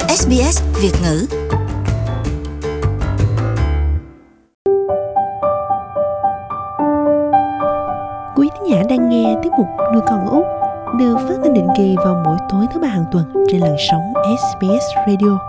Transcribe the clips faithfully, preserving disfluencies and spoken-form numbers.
ét bê ét Việt ngữ. Quý thính giả đang nghe tiết mục Nuôi Con Út được phát thanh định kỳ vào mỗi tối thứ ba hàng tuần trên làn sóng ét bê ét Radio.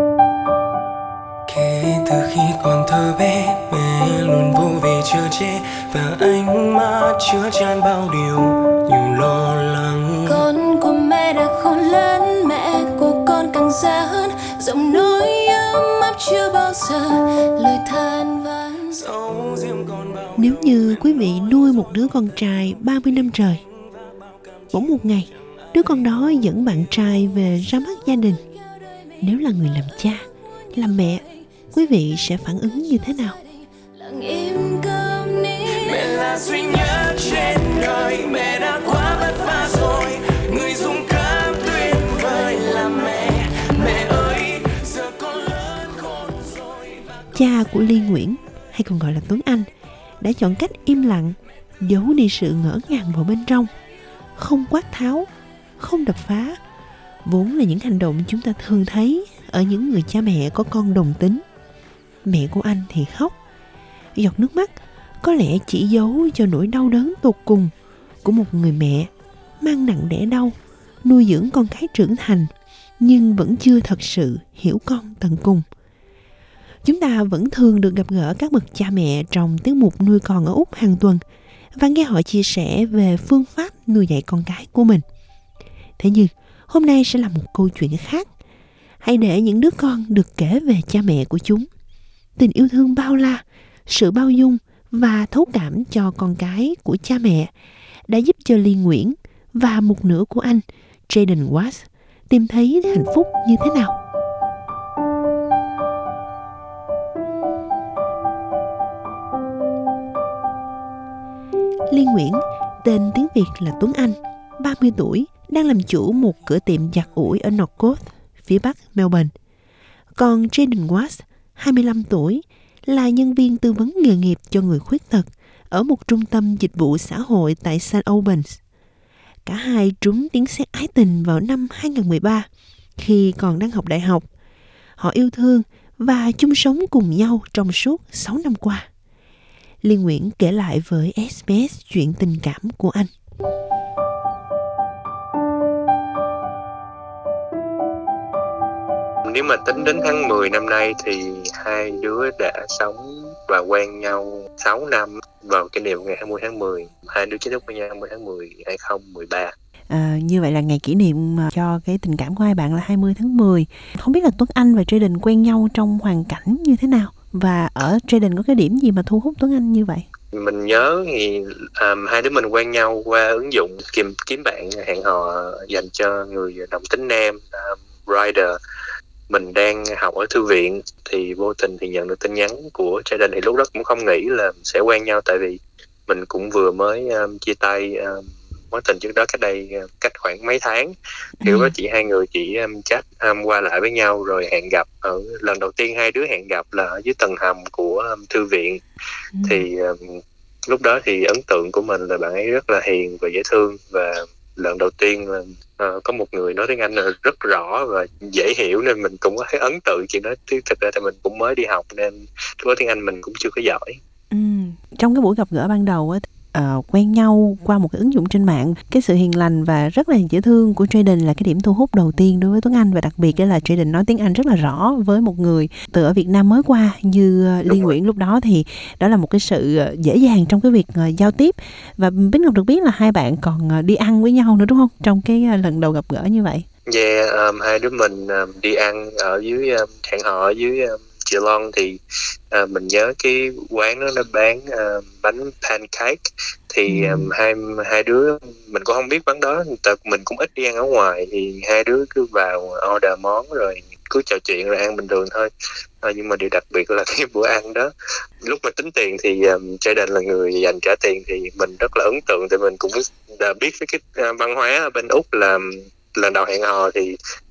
Kể từ khi còn thơ bé, mẹ luôn vô về chở che và ánh mắt chứa chan bao điều nhiều lo lắng. Con của mẹ đã khôn lớn, mẹ của con càng già hơn, giọng nói ấm áp chưa bao giờ lời than vãn. Nếu như quý vị nuôi một đứa con trai ba mươi năm trời, bỗng một ngày đứa con đó dẫn bạn trai về ra mắt gia đình, nếu là người làm cha, làm mẹ, quý vị sẽ phản ứng như thế nào? Mẹ là duy nhất trên đời, mẹ đã quá vất vả rồi, người dũng cảm tuyệt vời là mẹ. Mẹ ơi, giờ con lớn khôn rồi. Cha của Ly Nguyễn, hay còn gọi là Tuấn Anh, đã chọn cách im lặng, giấu đi sự ngỡ ngàng vào bên trong, không quát tháo, không đập phá, vốn là những hành động chúng ta thường thấy ở những người cha mẹ có con đồng tính. Mẹ của anh thì khóc, giọt nước mắt có lẽ chỉ giấu cho nỗi đau đớn tột cùng của một người mẹ mang nặng đẻ đau, nuôi dưỡng con cái trưởng thành nhưng vẫn chưa thật sự hiểu con tận cùng. Chúng ta vẫn thường được gặp gỡ các bậc cha mẹ trong tiết mục Nuôi Con ở Úc hàng tuần và nghe họ chia sẻ về phương pháp nuôi dạy con cái của mình. Thế nhưng hôm nay sẽ là một câu chuyện khác. Hãy để những đứa con được kể về cha mẹ của chúng. Tình yêu thương bao la, sự bao dung và thấu cảm cho con cái của cha mẹ đã giúp cho Ly Nguyễn và một nửa của anh, Jaden Watts, tìm thấy hạnh phúc như thế nào. Ly Nguyễn, tên tiếng Việt là Tuấn Anh, ba mươi tuổi, đang làm chủ một cửa tiệm giặt ủi ở Northcote, phía bắc Melbourne. Còn Jaden Watts, hai mươi lăm tuổi, là nhân viên tư vấn nghề nghiệp cho người khuyết tật ở một trung tâm dịch vụ xã hội tại Saint Albans. Cả hai trúng tiếng sét ái tình vào năm hai không một ba khi còn đang học đại học. Họ yêu thương và chung sống cùng nhau trong suốt sáu năm qua. Liên Nguyễn kể lại với ét bê ét chuyện tình cảm của anh. Nếu mà tính đến tháng mười năm nay thì hai đứa đã sống và quen nhau sáu năm vào kỷ niệm ngày hai mươi tháng mười. Hai đứa chính thức với nhau hai mươi tháng mười hai không một ba. À, như vậy là ngày kỷ niệm cho cái tình cảm của hai bạn là hai mươi tháng mười. Không biết là Tuấn Anh và Jaden quen nhau trong hoàn cảnh như thế nào? Và ở Jaden có cái điểm gì mà thu hút Tuấn Anh như vậy? Mình nhớ thì um, hai đứa mình quen nhau qua ứng dụng kiếm, kiếm bạn hẹn hò dành cho người đồng tính nam, um, Rider. Mình đang học ở thư viện thì vô tình thì nhận được tin nhắn của Jaden, thì lúc đó cũng không nghĩ là sẽ quen nhau, tại vì mình cũng vừa mới um, chia tay um, mối tình trước đó cách đây uh, cách khoảng mấy tháng. Thì lúc đó chỉ hai người chỉ um, chat um, qua lại với nhau rồi hẹn gặp. Ở lần đầu tiên hai đứa hẹn gặp là ở dưới tầng hầm của um, thư viện. Ừ. Thì um, lúc đó thì ấn tượng của mình là bạn ấy rất là hiền và dễ thương, và lần đầu tiên là uh, có một người nói tiếng Anh là rất rõ và dễ hiểu, nên mình cũng có thấy ấn tượng chuyện đó. Chứ thực ra thì mình cũng mới đi học nên lúc đó tiếng Anh mình cũng chưa có giỏi. Ừ. Trong cái buổi gặp gỡ ban đầu á, uh, quen nhau qua một cái ứng dụng trên mạng, cái sự hiền lành và rất là dễ thương của Jaden là cái điểm thu hút đầu tiên đối với Tuấn Anh, và đặc biệt là Jaden nói tiếng Anh rất là rõ với một người từ ở Việt Nam mới qua như Ly Nguyễn lúc đó, thì đó là một cái sự dễ dàng trong cái việc uh, giao tiếp. Và Bích Ngọc được biết là hai bạn còn uh, đi ăn với nhau nữa đúng không, trong cái uh, lần đầu gặp gỡ như vậy? Yeah, um, hai đứa mình um, đi ăn ở dưới um, hẹn hò ở dưới um, Geelong. Thì uh, mình nhớ cái quán đó nó bán uh, bánh pancake. Thì um, hai hai đứa mình cũng không biết quán đó, tại mình cũng ít đi ăn ở ngoài, thì hai đứa cứ vào order món rồi cứ trò chuyện rồi ăn bình thường thôi. Uh, nhưng mà điều đặc biệt là cái bữa ăn đó, lúc mà tính tiền thì um, Jaden là người dành trả tiền, thì mình rất là ấn tượng, tại mình cũng đã biết với cái uh, văn hóa ở bên Úc là lần đầu hẹn hò thì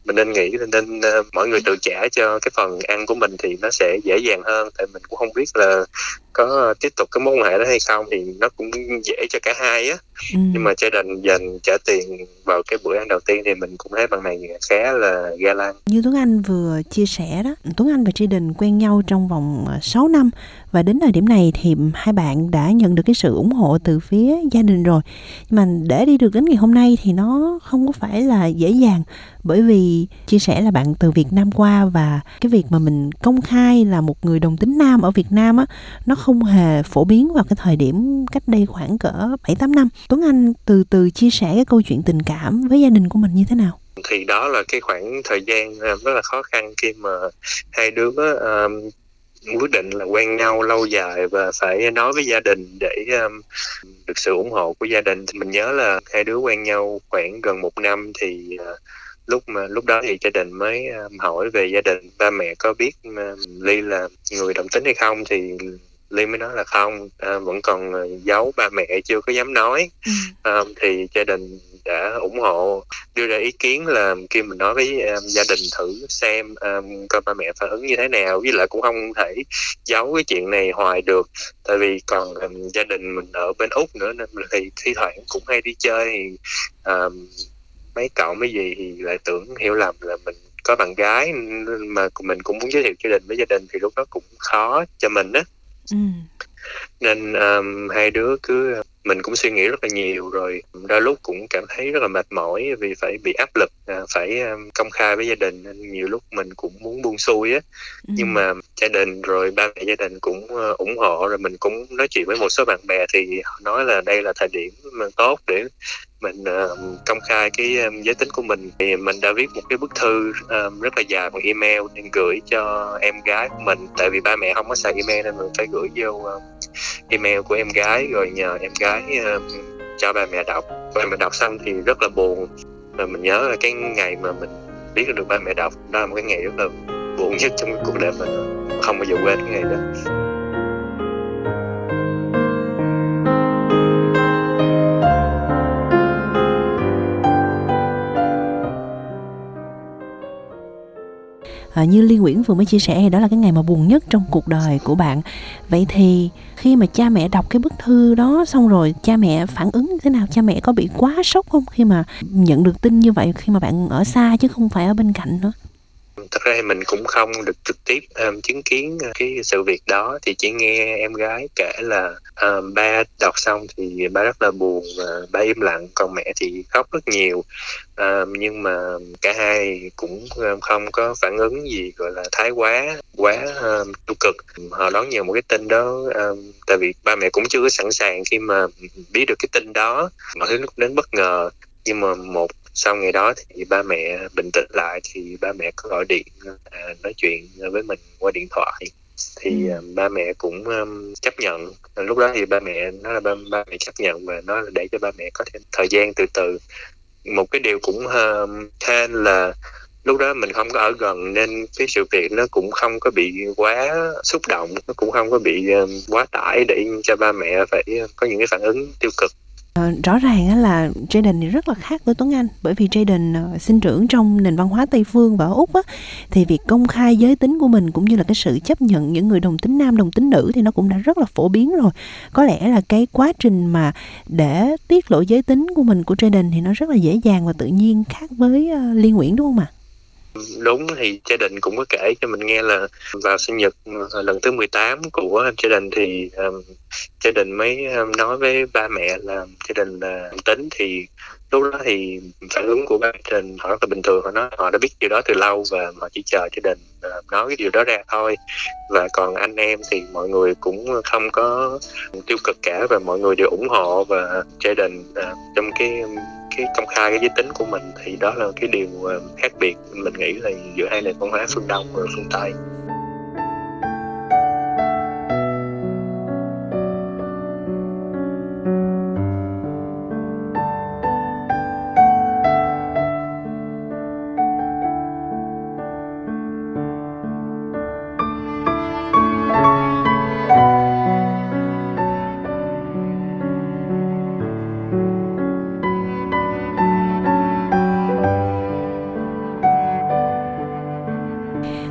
mình nên nghĩ là nên uh, mỗi người tự trả cho cái phần ăn của mình thì nó sẽ dễ dàng hơn, tại mình cũng không biết là có tiếp tục cái mối quan hệ đó hay không, thì nó cũng dễ cho cả hai á. Ừ. Nhưng mà Jayden dành trả tiền vào cái bữa ăn đầu tiên thì mình cũng thấy bạn này khá là ga lăng. Như Tuấn Anh vừa chia sẻ đó, Tuấn Anh và Jayden quen nhau trong vòng sáu năm, và đến thời điểm này thì hai bạn đã nhận được cái sự ủng hộ từ phía gia đình rồi. Nhưng mà để đi được đến ngày hôm nay thì nó không có phải là dễ dàng, bởi vì chia sẻ là bạn từ Việt Nam qua, và cái việc mà mình công khai là một người đồng tính nam ở Việt Nam á, nó không hề phổ biến vào cái thời điểm cách đây khoảng cỡ bảy tám năm. Tuấn Anh từ từ chia sẻ cái câu chuyện tình cảm với gia đình của mình như thế nào? Thì đó là cái khoảng thời gian rất là khó khăn khi mà hai đứa um, quyết định là quen nhau lâu dài và phải nói với gia đình để um, được sự ủng hộ của gia đình. Thì mình nhớ là hai đứa quen nhau khoảng gần một năm, thì uh, lúc mà lúc đó thì gia đình mới um, hỏi về gia đình, ba mẹ có biết um, Ly là người đồng tính hay không, thì Ly mới nói là không, à, vẫn còn giấu, ba mẹ chưa có dám nói. Ừ. À, thì gia đình đã ủng hộ, đưa ra ý kiến là khi mình nói với um, gia đình thử xem um, coi ba mẹ phản ứng như thế nào, với lại cũng không thể giấu cái chuyện này hoài được, tại vì còn um, gia đình mình ở bên Úc nữa, nên thì thi thoảng cũng hay đi chơi, thì um, mấy cậu mấy gì thì lại tưởng hiểu lầm là mình có bạn gái, mà mình cũng muốn giới thiệu gia đình với gia đình, thì lúc đó cũng khó cho mình á. Ừ. Nên um, hai đứa cứ mình cũng suy nghĩ rất là nhiều, rồi đôi lúc cũng cảm thấy rất là mệt mỏi vì phải bị áp lực, à, phải um, công khai với gia đình, nên nhiều lúc mình cũng muốn buông xuôi á. Ừ. Nhưng mà gia đình rồi ba mẹ gia đình cũng uh, ủng hộ, rồi mình cũng nói chuyện với một số bạn bè thì họ nói là đây là thời điểm tốt để mình uh, công khai cái um, giới tính của mình. Thì mình đã viết một cái bức thư um, rất là dài bằng email nên gửi cho em gái của mình, tại vì ba mẹ không có xài email nên mình phải gửi vô um, email của em gái, rồi nhờ em gái um, cho ba mẹ đọc. Ba mẹ đọc xong thì rất là buồn, và mình nhớ là cái ngày mà mình biết được ba mẹ đọc, đó là một cái ngày rất là buồn nhất trong cái cuộc đời mình, không bao giờ quên cái ngày đó. À, như Ly Nguyễn vừa mới chia sẻ, đó là cái ngày mà buồn nhất trong cuộc đời của bạn. Vậy thì khi mà cha mẹ đọc cái bức thư đó xong rồi, cha mẹ phản ứng như thế nào? Cha mẹ có bị quá sốc không khi mà nhận được tin như vậy, khi mà bạn ở xa chứ không phải ở bên cạnh nữa? Thật ra thì mình cũng không được trực tiếp um, chứng kiến cái sự việc đó, thì chỉ nghe em gái kể là um, ba đọc xong thì ba rất là buồn và ba im lặng, còn mẹ thì khóc rất nhiều. Um, nhưng mà cả hai cũng um, không có phản ứng gì gọi là thái quá quá um, tiêu cực. Họ đón nhận một cái tin đó, um, tại vì ba mẹ cũng chưa có sẵn sàng khi mà biết được cái tin đó, mọi thứ đến bất ngờ. Nhưng mà một sau ngày đó thì ba mẹ bình tĩnh lại, thì ba mẹ có gọi điện à, nói chuyện với mình qua điện thoại, thì Ừ. uh, ba mẹ cũng um, chấp nhận. Lúc đó thì ba mẹ nói là ba, ba mẹ chấp nhận và nói là để cho ba mẹ có thêm thời gian từ từ. Một cái điều cũng uh, hên là lúc đó mình không có ở gần, nên cái sự việc nó cũng không có bị quá xúc động, nó cũng không có bị uh, quá tải để cho ba mẹ phải có những cái phản ứng tiêu cực. À, rõ ràng á là Jayden thì rất là khác với Tuấn Anh, bởi vì Jayden uh, sinh trưởng trong nền văn hóa Tây phương và ở Úc á, thì việc công khai giới tính của mình cũng như là cái sự chấp nhận những người đồng tính nam, đồng tính nữ thì nó cũng đã rất là phổ biến rồi. Có lẽ là cái quá trình mà để tiết lộ giới tính của mình của Jayden thì nó rất là dễ dàng và tự nhiên, khác với uh, Ly Nguyễn, đúng không ạ? Đúng, thì gia đình cũng có kể cho mình nghe là vào sinh nhật lần thứ mười tám của gia đình thì um, gia đình mới um, nói với ba mẹ là gia đình là đồng tính. Thì lúc đó thì phản ứng của ba gia đình họ rất là bình thường, họ nói họ đã biết điều đó từ lâu và họ chỉ chờ gia đình uh, nói cái điều đó ra thôi. Và còn anh em thì mọi người cũng không có tiêu cực cả, và mọi người đều ủng hộ. Và gia đình uh, trong cái cái công khai cái giới tính của mình, thì đó là cái điều uh, khác biệt mình nghĩ là giữa hai nền văn hóa phương Đông và phương Tây.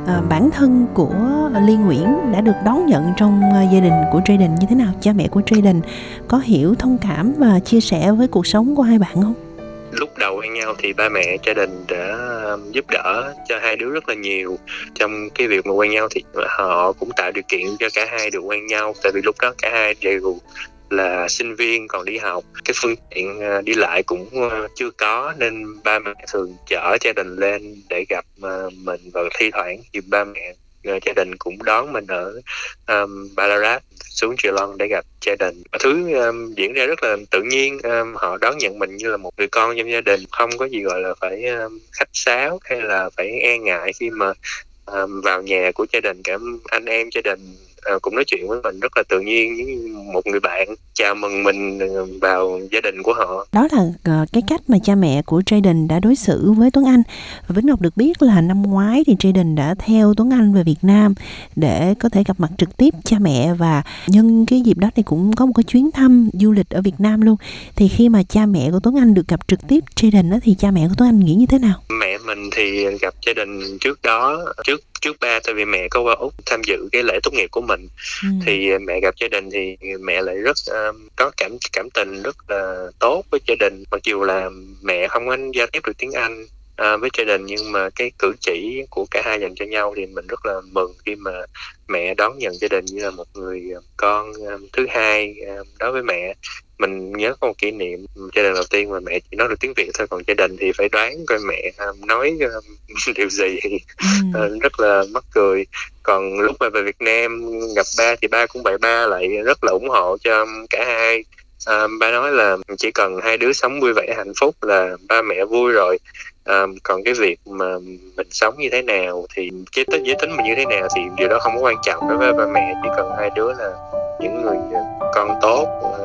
à, bản thân của Ly Nguyễn đã được đón nhận trong gia đình của Jayden như thế nào? Cha mẹ của Jayden có hiểu, thông cảm và chia sẻ với cuộc sống của hai bạn không? Lúc đầu quen nhau thì ba mẹ Jayden đã giúp đỡ cho hai đứa rất là nhiều. Trong cái việc mà quen nhau thì họ cũng tạo điều kiện cho cả hai được quen nhau. Tại vì lúc đó cả hai đều là sinh viên còn đi học, cái phương tiện đi lại cũng chưa có, nên ba mẹ thường chở Jayden lên để gặp mình, và thi thoảng thì ba mẹ Jayden cũng đón mình ở um, Ballarat xuống Geelong để gặp Jayden. Thứ um, diễn ra rất là tự nhiên. Um, họ đón nhận mình như là một người con trong gia đình, không có gì gọi là phải um, khách sáo hay là phải e ngại khi mà um, vào nhà của Jayden. Cả anh em Jayden uh, cũng nói chuyện với mình rất là tự nhiên, như một người bạn chào mừng mình vào gia đình của họ. Đó là uh, cái cách mà cha mẹ của Jayden đã đối xử với Tuấn Anh. Và Vĩnh Ngọc được biết là năm ngoái thì Jayden đã theo Tuấn Anh về Việt Nam để có thể gặp mặt trực tiếp cha mẹ, và nhân cái dịp đó thì cũng có một cái chuyến thăm du lịch ở Việt Nam luôn. Thì khi mà cha mẹ của Tuấn Anh được gặp trực tiếp Jayden đó, thì cha mẹ của Tuấn Anh nghĩ như thế nào? Mẹ mình thì gặp Jayden trước đó, trước trước ba, tại vì mẹ có qua Úc tham dự cái lễ tốt nghiệp của mình. Ừ. Thì mẹ gặp Jayden thì mẹ lại rất uh, có cảm cảm tình rất là tốt với Jayden, mặc dù là mẹ không có giao tiếp được tiếng Anh uh, với Jayden, nhưng mà cái cử chỉ của cả hai dành cho nhau thì mình rất là mừng khi mà mẹ đón nhận Jayden như là một người con um, thứ hai um, đối với mẹ. Mình nhớ có một kỷ niệm Jayden đầu tiên mà mẹ chỉ nói được tiếng Việt thôi, còn Jayden thì phải đoán coi mẹ um, nói um, điều gì. Ừ. uh, rất là mắc cười. Còn lúc mà về Việt Nam gặp ba thì ba cũng vậy, ba lại rất là ủng hộ cho cả hai. À, ba nói là chỉ cần hai đứa sống vui vẻ hạnh phúc là ba mẹ vui rồi. À, còn cái việc mà mình sống như thế nào thì giới tính giới tính mình như thế nào thì điều đó không có quan trọng đối với ba mẹ. Chỉ cần hai đứa là những người con tốt,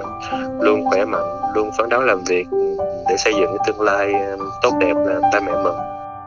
luôn khỏe mạnh, luôn phấn đấu làm việc để xây dựng cái tương lai tốt đẹp là ba mẹ mừng.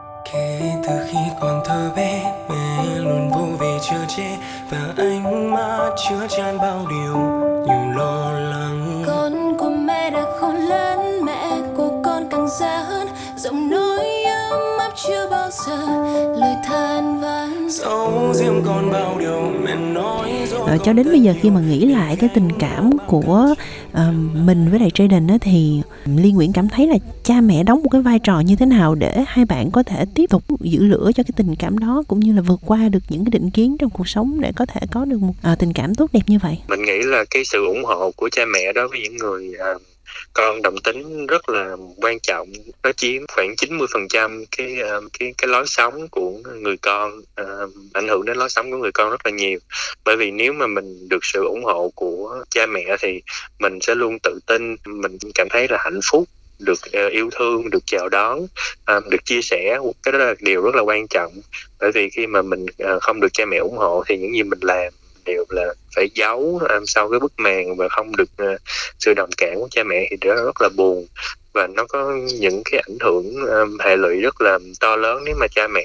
Kể từ khi còn thơ bé, mẹ luôn vô về chở che và ánh mắt chứa chan bao điều nhiều lo lắng. Con của mẹ đã khôn lớn, mẹ của con càng già hơn, giọng nói ấm áp chưa bao giờ lời than vãn. Dẫu riêng con bao điều mẹ nói rồi. Ờ, cho đến bây giờ khi mà nghĩ lại cái tình cảm của uh, mình với lại Jayden á, thì Ly Nguyễn cảm thấy là cha mẹ đóng một cái vai trò như thế nào để hai bạn có thể tiếp tục giữ lửa cho cái tình cảm đó, cũng như là vượt qua được những cái định kiến trong cuộc sống để có thể có được một uh, tình cảm tốt đẹp như vậy? Mình nghĩ là cái sự ủng hộ của cha mẹ đối với những người uh, con đồng tính rất là quan trọng. Nó chiếm khoảng chín mươi phần trăm cái cái cái lối sống của người con, uh, ảnh hưởng đến lối sống của người con rất là nhiều. Bởi vì nếu mà mình được sự ủng hộ của cha mẹ thì mình sẽ luôn tự tin, mình cảm thấy là hạnh phúc, được uh, yêu thương, được chào đón, uh, được chia sẻ. Cái đó là điều rất là quan trọng. Bởi vì khi mà mình uh, không được cha mẹ ủng hộ thì những gì mình làm đều là phải giấu um, sau cái bức màn và không được uh, sự đồng cảm của cha mẹ, thì đó rất là buồn và nó có những cái ảnh hưởng um, hệ lụy rất là to lớn. Nếu mà cha mẹ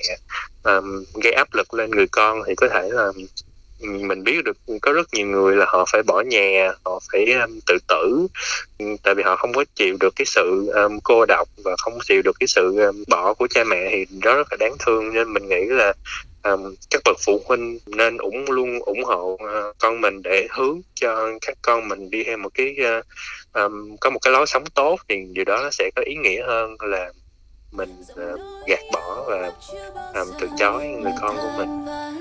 um, gây áp lực lên người con thì có thể là mình biết được có rất nhiều người là họ phải bỏ nhà, họ phải um, tự tử, tại vì họ không có chịu được cái sự um, cô độc và không chịu được cái sự um, bỏ của cha mẹ, thì đó rất là đáng thương. Nên mình nghĩ là um, các bậc phụ huynh nên ủng luôn ủng hộ uh, con mình để hướng cho các con mình đi theo một cái uh, um, có một cái lối sống tốt, thì điều đó nó sẽ có ý nghĩa hơn là mình uh, gạt bỏ và um, từ chối người con của mình.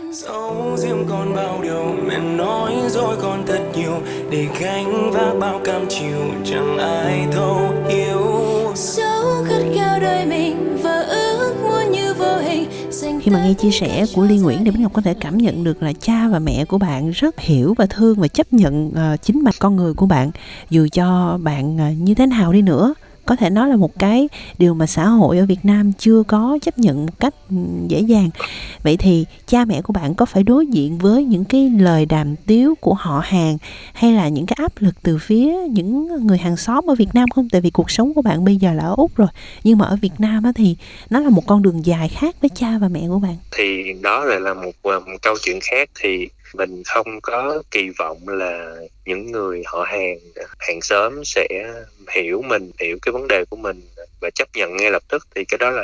Dẫu riêng con bao điều mẹ nói rồi còn thật nhiều để gánh vác bao cam chịu, chẳng ai thấu hiểu. Dẫu khát khao đời mình và ước muốn như vô hình. Khi mà nghe chia sẻ của Ly Nguyễn thì Bích Ngọc có thể cảm nhận được là cha và mẹ của bạn rất hiểu và thương và chấp nhận uh, chính mặt con người của bạn, dù cho bạn uh, như thế nào đi nữa. Có thể nói là một cái điều mà xã hội ở Việt Nam chưa có chấp nhận một cách dễ dàng. Vậy thì cha mẹ của bạn có phải đối diện với những cái lời đàm tiếu của họ hàng hay là những cái áp lực từ phía những người hàng xóm ở Việt Nam không? Tại vì cuộc sống của bạn bây giờ là ở Úc rồi, nhưng mà ở Việt Nam á thì nó là một con đường dài khác với cha và mẹ của bạn. Thì đó lại là một, một câu chuyện khác. Thì mình không có kỳ vọng là những người họ hàng, hàng xóm sẽ hiểu mình, hiểu cái vấn đề của mình và chấp nhận ngay lập tức. Thì cái đó là mình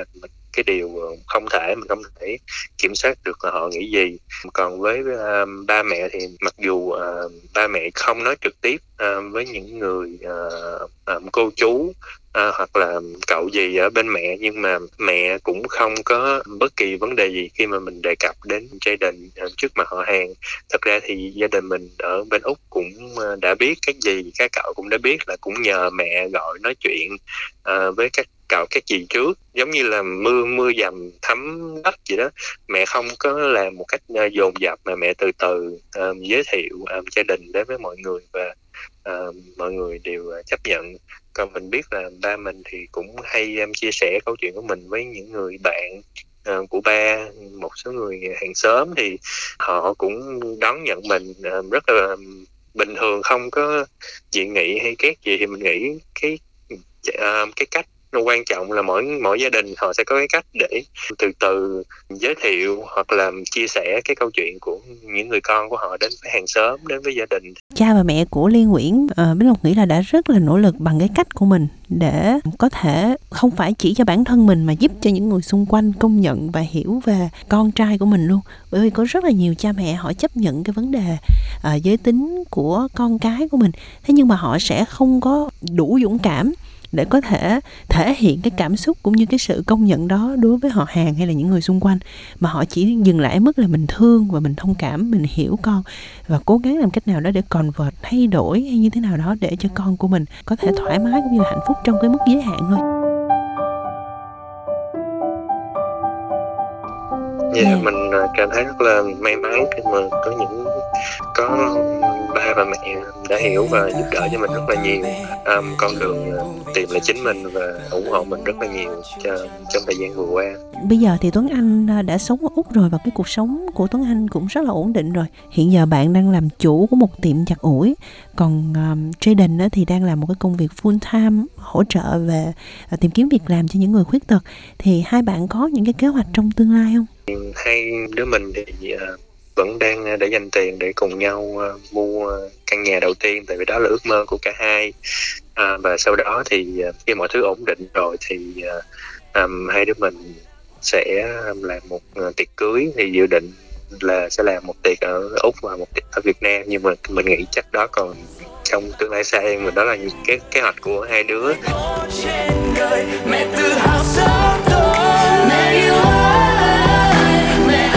cái điều không thể, mình không thể kiểm soát được là họ nghĩ gì. Còn với uh, ba mẹ thì mặc dù uh, ba mẹ không nói trực tiếp uh, với những người uh, um, cô chú uh, hoặc là cậu gì ở bên mẹ, nhưng mà mẹ cũng không có bất kỳ vấn đề gì khi mà mình đề cập đến Jayden uh, trước mặt họ hàng. Thật ra thì gia đình mình ở bên Úc cũng uh, đã biết cái gì, các cậu cũng đã biết là cũng nhờ mẹ gọi nói chuyện uh, với các cậu các dì trước, giống như là mưa mưa dầm thấm đất vậy đó. Mẹ không có làm một cách uh, dồn dập, mà mẹ từ từ um, giới thiệu um, gia đình đến với mọi người, và uh, mọi người đều uh, chấp nhận. Còn mình biết là ba mình thì cũng hay um, chia sẻ câu chuyện của mình với những người bạn uh, của ba, một số người hàng xóm, thì họ cũng đón nhận mình uh, rất là um, bình thường, không có dị nghị hay ghét gì. Thì mình nghĩ cái uh, cái cách nó quan trọng là mỗi mỗi gia đình họ sẽ có cái cách để từ từ giới thiệu hoặc là chia sẻ cái câu chuyện của những người con của họ đến với hàng xóm, đến với gia đình. Cha và mẹ của Liên Nguyễn, uh, Bích Lộc nghĩ là đã rất là nỗ lực bằng cái cách của mình để có thể không phải chỉ cho bản thân mình mà giúp cho những người xung quanh công nhận và hiểu về con trai của mình luôn. Bởi vì có rất là nhiều cha mẹ họ chấp nhận cái vấn đề uh, giới tính của con cái của mình, thế nhưng mà họ sẽ không có đủ dũng cảm để có thể thể hiện cái cảm xúc cũng như cái sự công nhận đó đối với họ hàng hay là những người xung quanh, mà họ chỉ dừng lại ở mức là mình thương và mình thông cảm, mình hiểu con và cố gắng làm cách nào đó để convert, thay đổi hay như thế nào đó để cho con của mình có thể thoải mái cũng như là hạnh phúc trong cái mức giới hạn thôi. Dạ, yeah, mình cảm thấy rất là may mắn khi mà có những có ba và mẹ đã hiểu và giúp đỡ cho mình rất là nhiều um, con đường uh, tìm lại chính mình và ủng hộ mình rất là nhiều cho, trong thời gian vừa qua. Bây giờ thì Tuấn Anh đã sống ở Úc rồi và cái cuộc sống của Tuấn Anh cũng rất là ổn định rồi. Hiện giờ bạn đang làm chủ của một tiệm giặt ủi, còn um, Jayden thì đang làm một cái công việc full time hỗ trợ về uh, tìm kiếm việc làm cho những người khuyết tật. Thì hai bạn có những cái kế hoạch trong tương lai không? Hai đứa mình thì uh, vẫn đang để dành tiền để cùng nhau uh, mua căn nhà đầu tiên, tại vì đó là ước mơ của cả hai. À, và sau đó thì uh, khi mọi thứ ổn định rồi thì uh, um, hai đứa mình sẽ um, làm một uh, tiệc cưới. Thì dự định là sẽ làm một tiệc ở Úc và một tiệc ở Việt Nam, nhưng mà mình nghĩ chắc đó còn trong tương lai xa hơn, mà đó là những cái kế hoạch của hai đứa. Trên đời mẹ tự hào sống tôi, mẹ yêu ơi, mẹ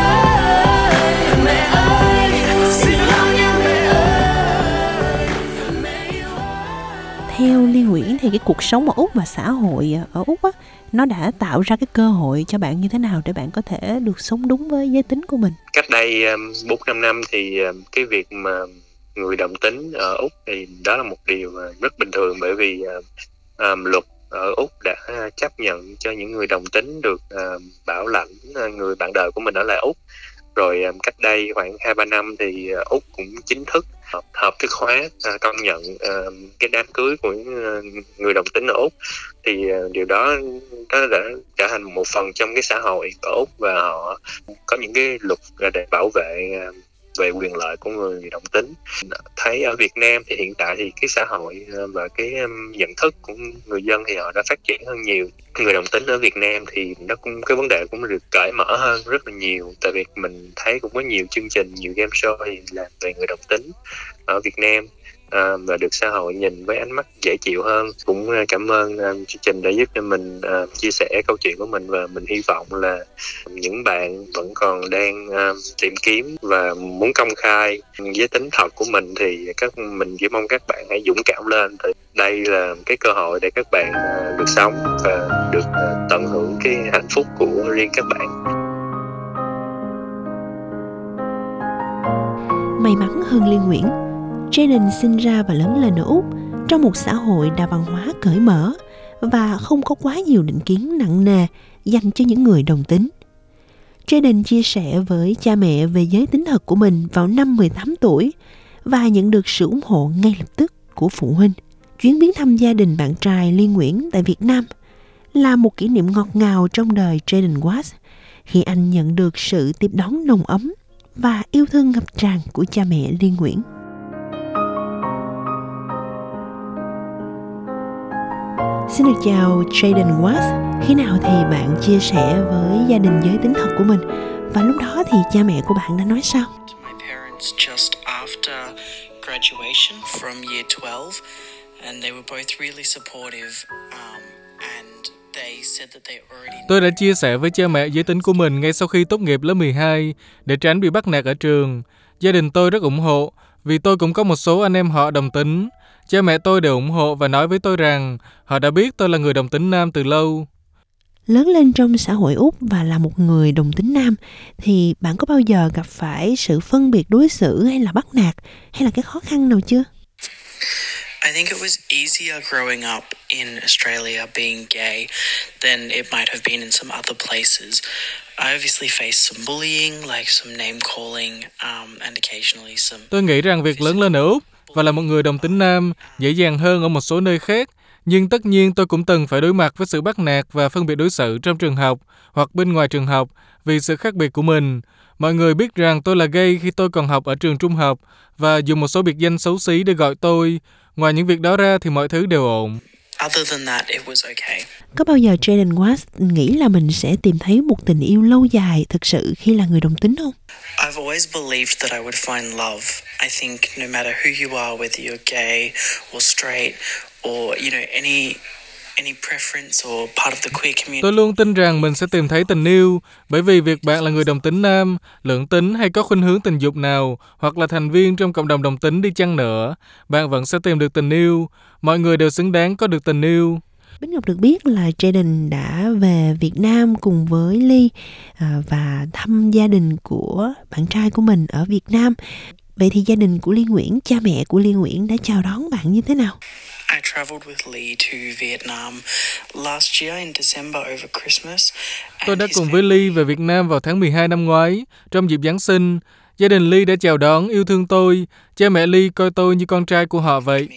ơi, mẹ ơi, xin lắng nghe mẹ ơi, mẹ yêu ơi. Theo Liên Nguyễn thì cái cuộc sống ở Úc và xã hội ở Úc á, nó đã tạo ra cái cơ hội cho bạn như thế nào để bạn có thể được sống đúng với giới tính của mình? Cách đây bốn năm năm thì cái việc mà người đồng tính ở Úc thì đó là một điều rất bình thường, bởi vì um, luật ở Úc đã chấp nhận cho những người đồng tính được uh, bảo lãnh người bạn đời của mình ở lại Úc. Rồi um, cách đây khoảng hai ba năm thì uh, Úc cũng chính thức hợp, hợp thức hóa uh, công nhận uh, cái đám cưới của uh, người đồng tính ở Úc. Thì uh, điều đó nó đã trở thành một phần trong cái xã hội ở Úc, và họ có những cái luật để bảo vệ uh, về quyền lợi của người đồng tính. Thấy ở Việt Nam thì hiện tại thì cái xã hội và cái nhận thức của người dân thì họ đã phát triển hơn nhiều. Người đồng tính ở Việt Nam thì nó cũng cái vấn đề cũng được cởi mở hơn rất là nhiều, tại vì mình thấy cũng có nhiều chương trình, nhiều game show thì làm về người đồng tính ở Việt Nam. À, và được xã hội nhìn với ánh mắt dễ chịu hơn. Cũng cảm ơn uh, chương trình đã giúp cho mình uh, chia sẻ câu chuyện của mình, và mình hy vọng là những bạn vẫn còn đang uh, tìm kiếm và muốn công khai giới tính thật của mình thì các mình chỉ mong các bạn hãy dũng cảm lên. Đây là cái cơ hội để các bạn uh, được sống và được uh, tận hưởng cái hạnh phúc của riêng các bạn. May mắn hơn Liên Nguyễn, Jayden sinh ra và lớn lên ở Úc trong một xã hội đa văn hóa cởi mở và không có quá nhiều định kiến nặng nề dành cho những người đồng tính. Jayden chia sẻ với cha mẹ về giới tính thật của mình vào năm mười tám tuổi và nhận được sự ủng hộ ngay lập tức của phụ huynh. Chuyến viếng thăm gia đình bạn trai Liên Nguyễn tại Việt Nam là một kỷ niệm ngọt ngào trong đời Jayden Watts khi anh nhận được sự tiếp đón nồng ấm và yêu thương ngập tràn của cha mẹ Liên Nguyễn. Xin được chào Jaden Watts. Khi nào thì bạn chia sẻ với gia đình giới tính học của mình? Và lúc đó thì cha mẹ của bạn đã nói sao? My parents just after graduation from year twelve, and they were both really supportive, um, and they said that they already. Tôi đã chia sẻ với cha mẹ giới tính của mình ngay sau khi tốt nghiệp lớp mười hai để tránh bị bắt nạt ở trường. Gia đình tôi rất ủng hộ vì tôi cũng có một số anh em họ đồng tính. Cha mẹ tôi đều ủng hộ và nói với tôi rằng họ đã biết tôi là người đồng tính nam từ lâu. Lớn lên trong xã hội Úc và là một người đồng tính nam thì bạn có bao giờ gặp phải sự phân biệt đối xử hay là bắt nạt hay là cái khó khăn nào chưa? I think it was easier growing up in Australia being gay than it might have been in some other places. I obviously faced some bullying, like some name calling, um, and occasionally some. Tôi nghĩ rằng việc lớn lên ở Úc và là một người đồng tính nam dễ dàng hơn ở một số nơi khác. Nhưng tất nhiên tôi cũng từng phải đối mặt với sự bắt nạt và phân biệt đối xử trong trường học hoặc bên ngoài trường học vì sự khác biệt của mình. Mọi người biết rằng tôi là gay khi tôi còn học ở trường trung học và dùng một số biệt danh xấu xí để gọi tôi. Ngoài những việc đó ra thì mọi thứ đều ổn. Other than that, it was okay. Có bao giờ Jaden Watts nghĩ là mình sẽ tìm thấy một tình yêu lâu dài thực sự khi là người đồng tính không? I've always believed that I would find love. I think no matter who you are, whether you're gay or straight or, you know, any any preference or part of the queer community. Tôi luôn tin rằng mình sẽ tìm thấy tình yêu, bởi vì việc bạn là người đồng tính nam, lưỡng tính hay có khuynh hướng tình dục nào, hoặc là thành viên trong cộng đồng đồng tính đi chăng nữa, bạn vẫn sẽ tìm được tình yêu. Mọi người đều xứng đáng có được tình yêu. Bích Ngọc được biết là Jaden đã về Việt Nam cùng với Ly à, và thăm gia đình của bạn trai của mình ở Việt Nam. Vậy thì gia đình của Ly Nguyễn, cha mẹ của Ly Nguyễn đã chào đón bạn như thế nào? I traveled with Lee to Vietnam last year in December over Christmas. Tôi đã cùng với Lee về Việt Nam vào tháng mười hai năm ngoái, trong dịp Giáng sinh. Gia đình Lee đã chào đón, yêu thương tôi. Cha mẹ Lee coi tôi như con trai của họ vậy.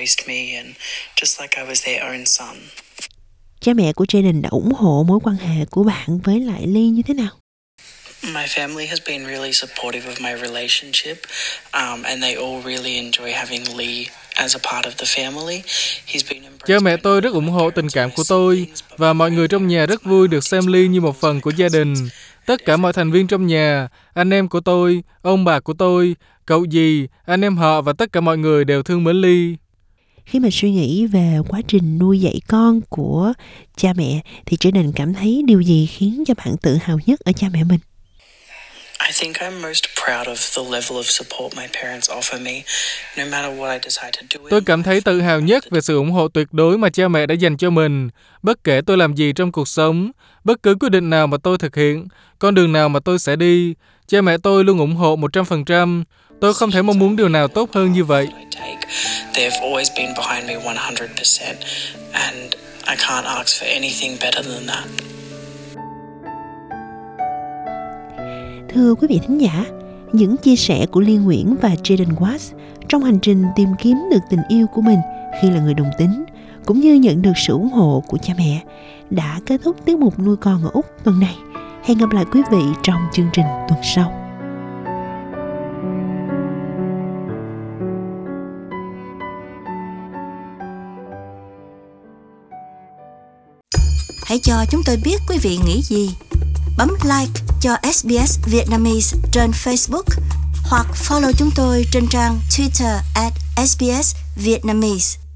Cha mẹ của Jaden đã ủng hộ mối quan hệ của bạn với lại Lee như thế nào? My family has been really supportive of my relationship, um, and they all really enjoy having Lee as a part of the family. He's been Cha mẹ tôi rất ủng hộ tình cảm của tôi và mọi người trong nhà rất vui được xem Lee như một phần của gia đình. Tất cả mọi thành viên trong nhà, anh em của tôi, ông bà của tôi, cậu dì, anh em họ và tất cả mọi người đều thương mến Lee. Khi mà suy nghĩ về quá trình nuôi dạy con của cha mẹ thì Jaden cảm thấy điều gì khiến cho bạn tự hào nhất ở cha mẹ mình? I think I'm most proud of the level of support my parents offer me, no matter what I decide to do. Tôi cảm thấy tự hào nhất về sự ủng hộ tuyệt đối mà cha mẹ đã dành cho mình. Bất kể tôi làm gì trong cuộc sống, bất cứ quyết định nào mà tôi thực hiện, con đường nào mà tôi sẽ đi, cha mẹ tôi luôn ủng hộ một trăm phần trăm. Tôi không thể mong muốn điều nào tốt hơn như vậy. They've always been behind me one hundred percent, and I can't ask for anything better than that. Thưa quý vị thính giả, những chia sẻ của Ly Nguyễn và Jaden Watts trong hành trình tìm kiếm được tình yêu của mình khi là người đồng tính, cũng như nhận được sự ủng hộ của cha mẹ, đã kết thúc tiết mục nuôi con ở Úc tuần này. Hẹn gặp lại quý vị trong chương trình tuần sau. Hãy cho chúng tôi biết quý vị nghĩ gì. Bấm like cho ét bê ét Vietnamese trên Facebook hoặc follow chúng tôi trên trang Twitter at ét bê ét Vietnamese.